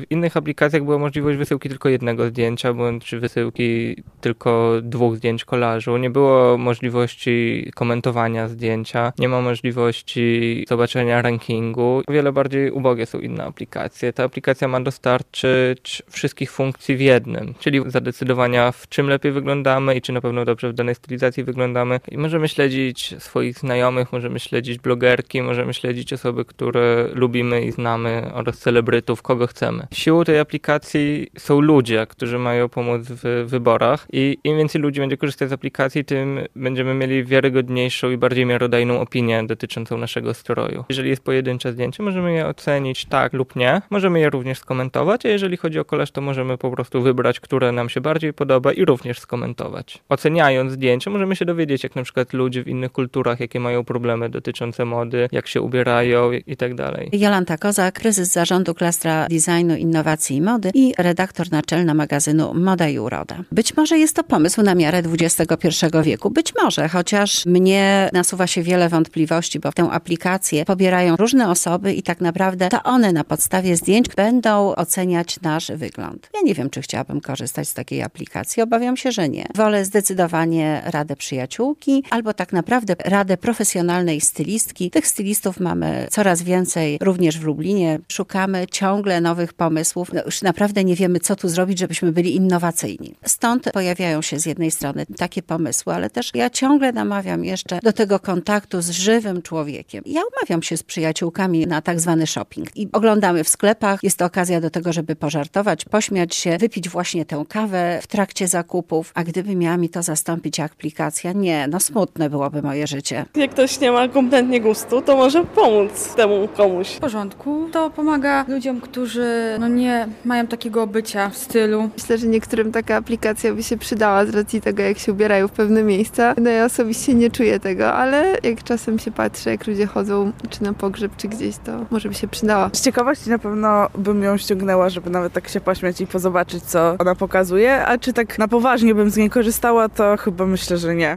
W innych aplikacjach była możliwość wysyłki tylko jednego zdjęcia, bądź wysyłki tylko 2 zdjęć kolażu. Nie było możliwości komentowania zdjęcia, nie ma możliwości zobaczenia rankingu. O wiele bardziej ubogie są inne aplikacje. Ta aplikacja ma dostarczyć wszystkich funkcji w jednym, czyli zadecydowania, w czym lepiej wyglądamy i czy na pewno dobrze w danej stylizacji wyglądamy. I możemy śledzić swoich znajomych, możemy śledzić blogerki, możemy śledzić osoby, które lubimy i znamy oraz celebrytów, kogo chcemy. Siłą tej aplikacji są ludzie, którzy mają pomóc w wyborach i im więcej ludzi będzie korzystać z aplikacji, tym będziemy mieli wiarygodniejszą i bardziej miarodajną opinię dotyczącą naszego stroju. Jeżeli jest pojedyncze zdjęcie, możemy je ocenić tak lub nie. Możemy je również skomentować, a jeżeli chodzi o kolaż, to możemy po prostu wybrać, które nam się bardziej podoba i również skomentować. Oceniając zdjęcie, możemy się dowiedzieć, jak na przykład ludzie w innych kulturach, jakie mają problemy dotyczące mody, jak się ubierają i tak dalej. Jolanta Kozak, prezes zarządu Klastra Designu, Innowacji i Mody i redaktor naczelna magazynu Moda i Uroda. Być może jest to pomysł na miarę XXI wieku. Być może, chociaż mnie nasuwa się wiele wątpliwości, bo tę aplikację pobierają różne osoby i tak naprawdę to one na podstawie zdjęć będą oceniać nasz wygląd. Ja nie wiem, czy chciałabym korzystać z takiej aplikacji. Obawiam się, że nie. Wolę zdecydowanie radę przyjaciółki albo tak naprawdę radę profesjonalnej stylistki. Tych stylistów mamy coraz więcej, również w Lublinie. Szukamy ciągle nowych pomysłów. Już naprawdę nie wiemy, co tu zrobić, żebyśmy byli innowacyjni. Stąd pojawiają się z jednej strony takie pomysły, ale też ja ciągle namawiam jeszcze do tego kontaktu z żywym człowiekiem. Ja umawiam się z przyjaciółkami na tak zwany shopping i oglądamy w sklepach. Jest to okazja do tego, żeby pożartować, pośmiać się, wypić właśnie tę kawę w trakcie zakupów. A gdyby miała mi to zastąpić aplikacja, nie, smutne byłoby moje życie. Jak ktoś nie ma kompletnie gustu, to może pomóc temu komuś. W porządku. To pomaga ludziom, którzy nie mają takiego bycia w stylu. Myślę, że niektórym taka aplikacja by się przydała z racji tego, jak się ubierają w pewne miejsca. No ja osobiście nie czuję tego, ale jak czasem się patrzę, jak ludzie chodzą, czy na pogrzeb, czy gdzieś, to może by się przydała. Z ciekawości na pewno bym ją ściągnęła, żeby nawet tak się pośmiać i pozobaczyć, co ona pokazuje, a czy tak na poważnie bym z niej korzystała, to chyba myślę, że nie.